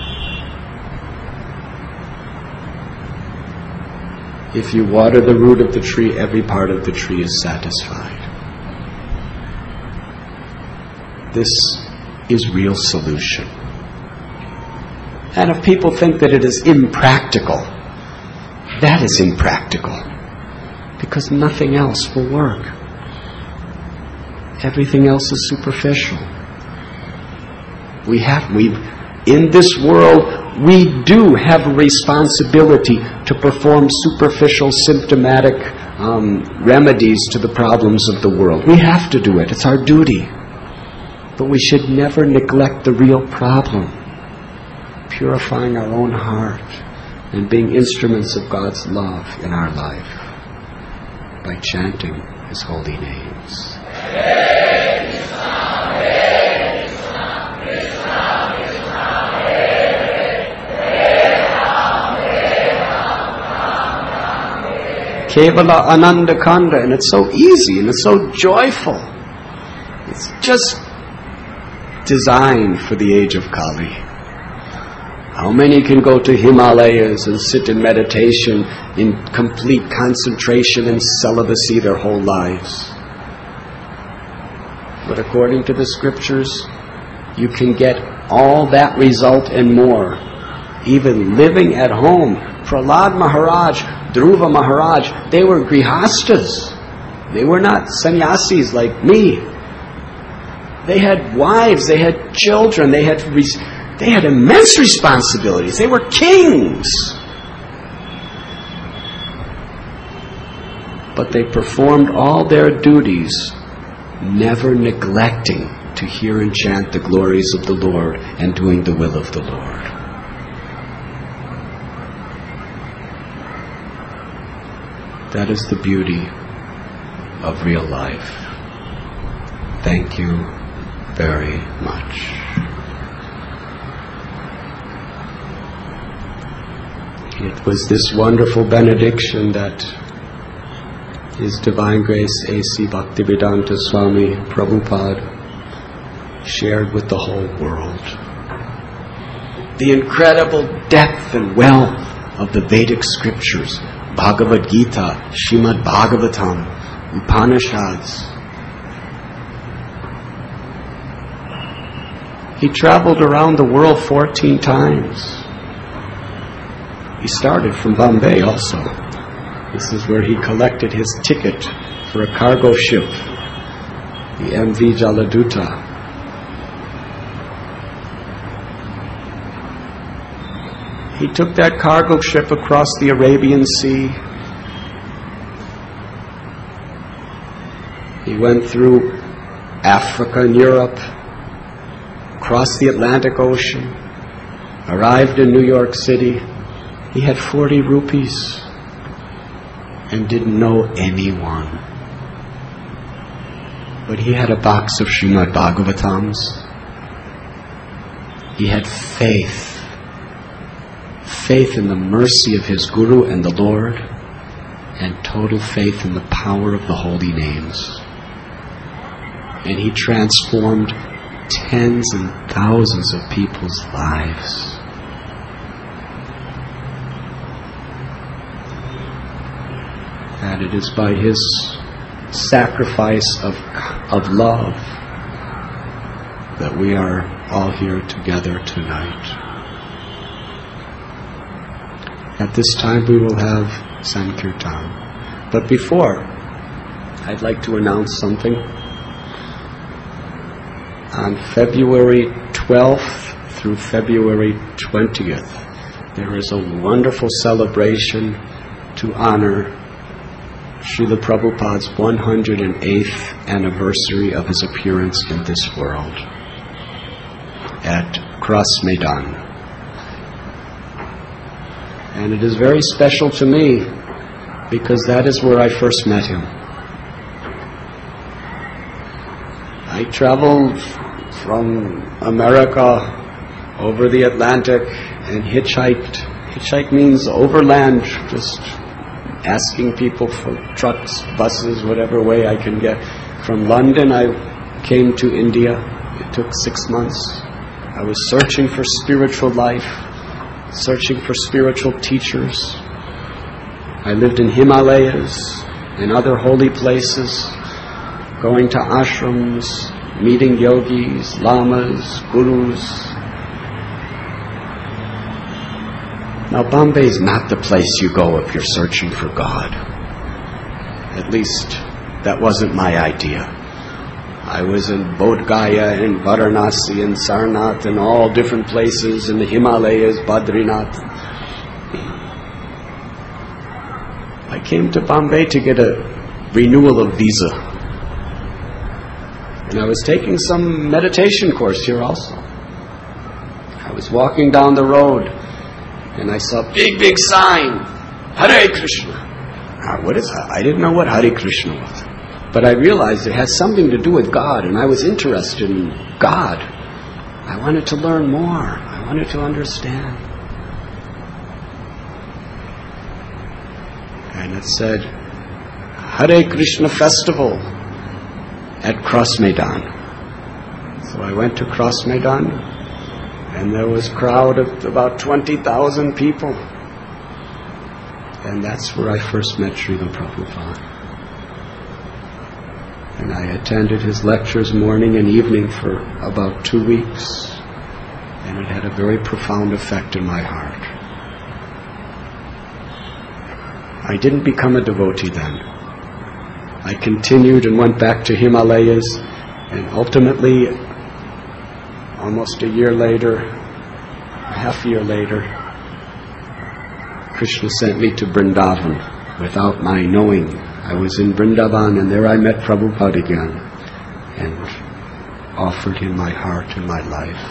If you water the root of the tree, every part of the tree is satisfied. This is real solution. And if people think that it is impractical, that is impractical, because nothing else will work. Everything else is superficial. We have, we, in this world, we do have a responsibility to perform superficial, symptomatic um, remedies to the problems of the world. We have to do it. It's our duty. But we should never neglect the real problem, purifying our own heart and being instruments of God's love in our life by chanting His holy names. Kevala Ananda Kanda, and it's so easy and it's so joyful. It's just designed for the age of Kali. How many can go to Himalayas and sit in meditation in complete concentration and celibacy their whole lives? But according to the scriptures, you can get all that result and more, even living at home. Prahlad Maharaj, Dhruva Maharaj, they were grihastas. They were not sannyasis like me. They had wives, they had children, they had res- they had immense responsibilities. They were kings. But they performed all their duties, never neglecting to hear and chant the glories of the Lord and doing the will of the Lord. That is the beauty of real life. Thank you very much. It was this wonderful benediction that His Divine Grace A C Bhaktivedanta Swami Prabhupada shared with the whole world. The incredible depth and wealth of the Vedic scriptures, Bhagavad Gita, Srimad Bhagavatam, Upanishads. He traveled around the world fourteen times. He started from Bombay also. This is where he collected his ticket for a cargo ship, the M V Jaladuta. He took that cargo ship across the Arabian Sea. He went through Africa and Europe, crossed the Atlantic Ocean, arrived in New York City. He had forty rupees and didn't know anyone. But he had a box of Srimad Bhagavatams. He had faith. Faith in the mercy of his Guru and the Lord, and total faith in the power of the holy names. And he transformed tens and thousands of people's lives. And it is by his sacrifice of, of love that we are all here together tonight. At this time we will have Sankirtan. But before, I'd like to announce something. On February twelfth through February twentieth, there is a wonderful celebration to honor Srila Prabhupada's one hundred eighth anniversary of his appearance in this world at Cross Maidan. And it is very special to me because that is where I first met him. I traveled from America over the Atlantic and hitchhiked. Hitchhike means overland, just asking people for trucks, buses, whatever way I can get. From London I came to India. It took six months. I was searching for spiritual life, searching for spiritual teachers. I lived in Himalayas and other holy places, going to ashrams, meeting yogis, lamas, gurus. Now, Bombay is not the place you go if you're searching for God. At least, that wasn't my idea. I was in Bodh Gaya and Varanasi and Sarnath and all different places in the Himalayas, Badrinath. I came to Bombay to get a renewal of visa. And I was taking some meditation course here also. I was walking down the road and I saw a big, big sign, Hare Krishna. Ah, what is that? I didn't know what Hare Krishna was. But I realized it has something to do with God, and I was interested in God. I wanted to learn more. I wanted to understand. And it said, Hare Krishna Festival at Cross Maidan. So I went to Cross Maidan, and there was a crowd of about twenty thousand people. And that's where I first met Srila Prabhupada. And I attended his lectures morning and evening for about two weeks. And it had a very profound effect in my heart. I didn't become a devotee then. I continued and went back to Himalayas, and ultimately, almost a year later, a half year later, Krishna sent me to Vrindavan without my knowing. I was in Vrindavan, and there I met Prabhupada again and offered him my heart and my life.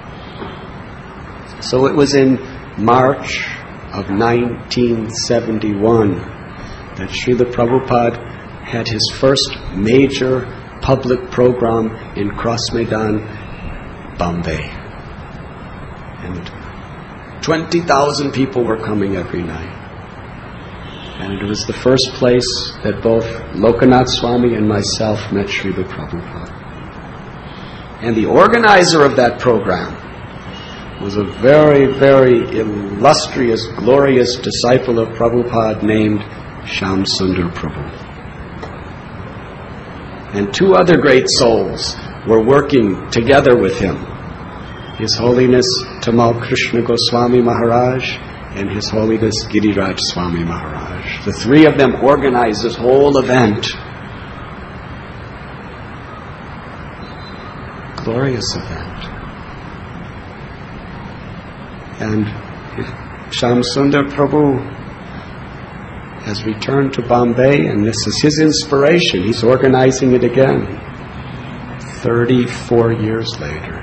So it was in March of nineteen seventy-one that Srila Prabhupada had his first major public program in Cross Maidan, Bombay. And twenty thousand people were coming every night. And it was the first place that both Lokanath Swami and myself met Srila Prabhupada. And the organizer of that program was a very, very illustrious, glorious disciple of Prabhupada named Shyam Sundar Prabhu. And two other great souls were working together with him. His Holiness Tamal Krishna Goswami Maharaj and His Holiness Giriraj Swami Maharaj. The three of them organized this whole event. Glorious event. And Shyam Sundar Prabhu has returned to Bombay, and this is his inspiration. He's organizing it again, thirty-four years later.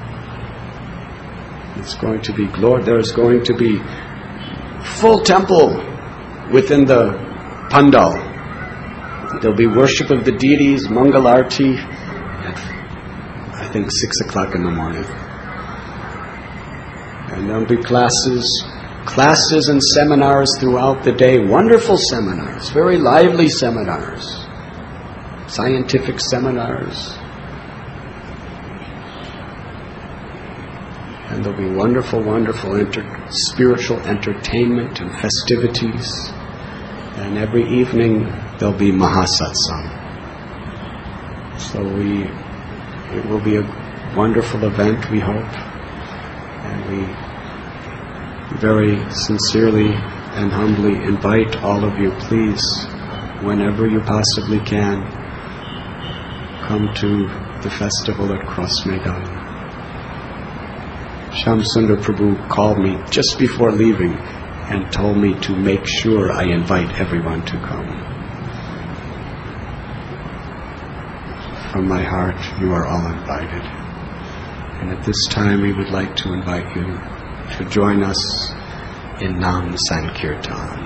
It's going to be glory. There's going to be full temple within the pandal. There'll be worship of the deities, Mangal Arti, at I think six o'clock in the morning. And there'll be classes, classes and seminars throughout the day. Wonderful seminars, very lively seminars, scientific seminars. And there'll be wonderful, wonderful enter- spiritual entertainment and festivities. And every evening there'll be Mahasatsang. So we, it will be a wonderful event, we hope. And we very sincerely and humbly invite all of you, please, whenever you possibly can, come to the festival at Cross Maidan. Shyam Sundar Prabhu called me just before leaving and told me to make sure I invite everyone to come. From my heart, you are all invited. And at this time, we would like to invite you to join us in Nam Sankirtan.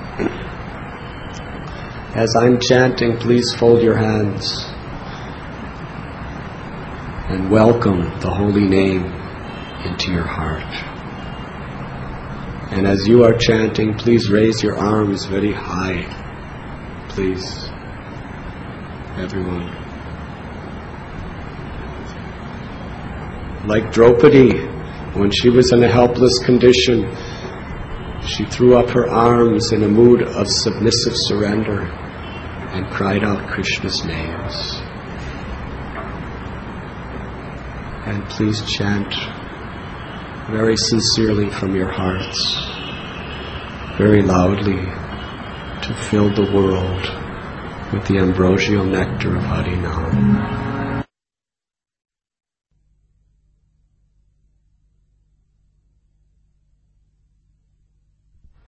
As I'm chanting, please fold your hands and welcome the holy name into your heart. And as you are chanting, please raise your arms very high. Please, everyone. Like Draupadi, when she was in a helpless condition, she threw up her arms in a mood of submissive surrender and cried out Krishna's names. And please chant very sincerely from your hearts, very loudly, to fill the world with the ambrosial nectar of Harinam.